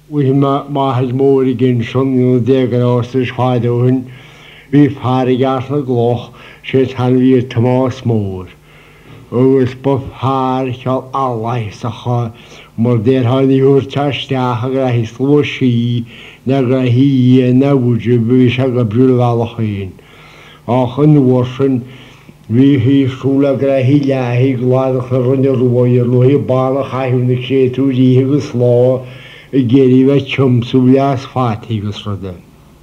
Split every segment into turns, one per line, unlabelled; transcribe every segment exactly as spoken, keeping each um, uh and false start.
We ma ma has more again son you de grosses fadoen we fare gas na gloch shit han we Thomas Moore. Ogus buff haar shall Allah sa ha more der han you chashta ha his loshi na hi na wuju we shall brul valahin. Ach in warfen we he schula grahilla he glad runner royer lo he bala ha hun she tu ji he slaw geri ve chumsulias fatigus rode.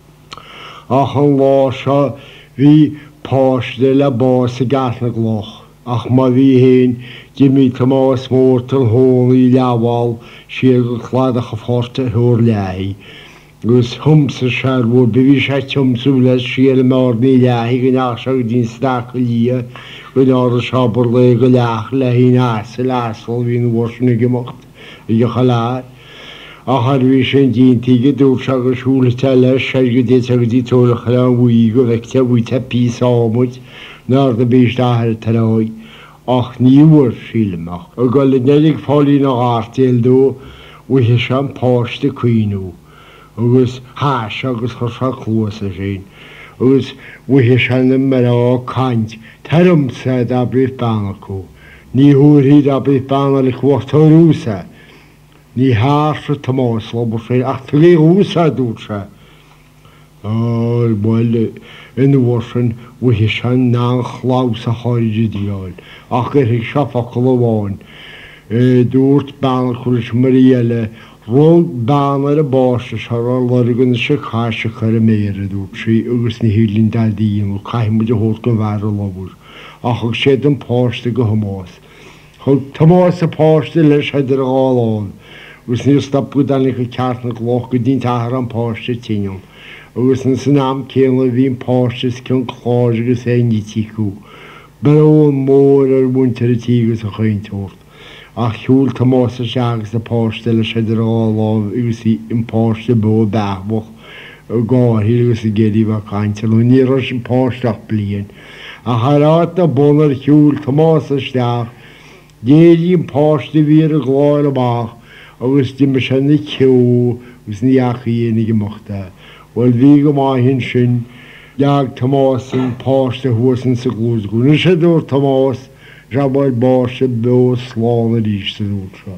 Ach an lá seo hí páiste le bás a gas na gloch. Ach ma bhí héin Jimmy Thomas Morton hónaí leabháil siar go chládacha fórta thór leaí. Gus humsa sear bhór bhí sé chumsú leis siar mórnaí leaí go neach seo dín stacha lia go nára seabar le go leach le hí nása lásfáil hín bhórsna gemacht i go chaláir. Ach ar bhí sin díntaige dúr se go siúlata leis sé go dé a go dtí tólacha le an bhuí go bheicte bhuite pís ámuid nar na bís dáthir taráid ach níúir sílamach. A go le nedig fáilí na gáirtéil dó bhuithe se an páiste cuiinú agus háis agus chu se chlósa sin agus bhuithe se na mará caint tarumsa a bríomh banga có. Ní thuairthaí a bríomh banga le chmhachtárúsa. Ní hása Thomas lobo sé ach tu lé úsa dúsa. Áil bhile in bhórsan bhuithe se ná chlás a cháide díáil ach gur hiag seafacha le bháin. Dúirt bana churis maríile rud bana a báiste se ar lerigan se cáise chuir a méire dúirt sí agus na hílín dadíon ó caiimiid a thuirt go bhar a lobúr ach ag séad an páiste go Thomas. Chug Thomas a páiste leis heidir a gáláin. Agus níos stopú danig go ceart na gloch go dín tahar an páiste tíom. Agus na san am céanla bhíon páistes cin chláir agus é nítíú. Barón mór ar bhaintear a tígus a chaintóirt. Ach siúil Thomas a seagus na páiste le seidir áláh agus í an páiste bó bethbach a gáthí agus a géirí bh caiinte le ní ra sin páisteach blian. A charát na bonar siúil Thomas a steach déirí an páiste bhí a gláir amach agus di me sin na ceú agus níach dhéana gemaachta. Wel bhí go maithín sin leag Thomas an páiste thuasan sa glúsgú. Na sé dúir Thomas se bhaid báiste be sláán a ríiste dúirt se.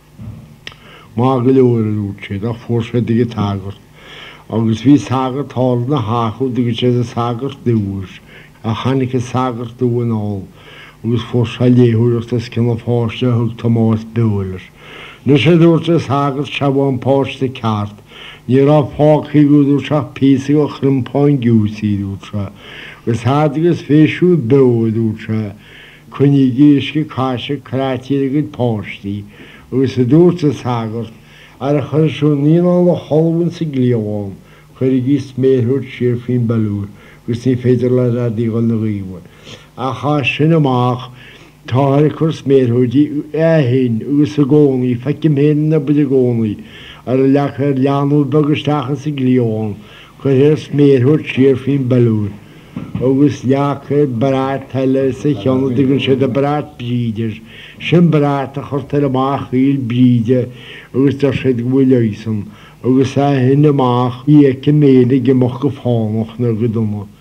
Má go leor a dúirt sé ach fuair sé dige tagart. Agus bhí sagart thal na háchú dige sé a sagart dúis a chanig a sagart dú an áil agus fuair sé léúireachtas cin a fáiste thug Thomas beúilir. Na sé dúirt a sagart se bhain páiste ceart. Ní rá fáchaí go dúirt se písa go chrimpáin giúsaí dúirt se. Gus hádagus féisiú beú dúirt se. Cuine gíisce cáise crátíad go páistí agus a dúirt a sagart ar a chuirsú níán le holhann sa glíomháin chuir i gí sméthúirt siar fin bailúr gus ní féidir le radíáil na ghíomhain. A cha sin amach táir chur sméthúirdí éhéin agus a gcónaí feice méan na bud a gcónaí ar a lechar leanú begusteachchan sa glíomháin chuir hir sméthúirt siar fin bailúr. Agus leachar barát teile sa cheanna digann siad a barát bríidir, sin barát a chur amach íl bríide agus tar siad go bhfuil leisan, agus a hin amach í eice ména gemacht go fánach na go duma.